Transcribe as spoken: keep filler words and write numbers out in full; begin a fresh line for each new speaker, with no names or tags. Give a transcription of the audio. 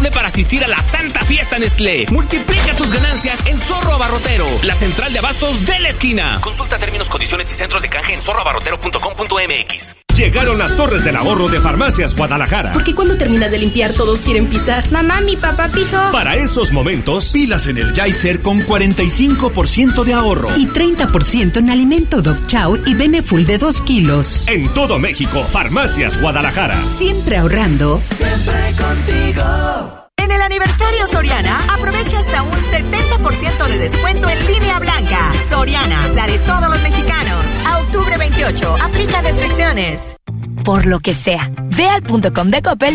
tarde para asistir a la Santa Fiesta Nestlé. Multiplica tus ganancias en Zorro Abarrotero, la central de abastos de la esquina. Consulta términos, condiciones y centros de canje en zorro abarrotero punto com punto m x.
Llegaron las torres del ahorro de Farmacias Guadalajara.
Porque cuando terminas de limpiar todos quieren pisar.
Mamá, mi papá pisó.
Para esos momentos, pilas Energizer con cuarenta y cinco por ciento de ahorro.
Y treinta por ciento en alimento Dog Chow y Beneful de dos kilos.
En todo México, Farmacias Guadalajara.
Siempre ahorrando.
Siempre contigo.
En el aniversario Soriana, aprovecha hasta un setenta por ciento de descuento en línea blanca. Soriana, la de todos los mexicanos. A octubre veintiocho, aplica restricciones.
Por lo que sea, ve al punto com de Coppel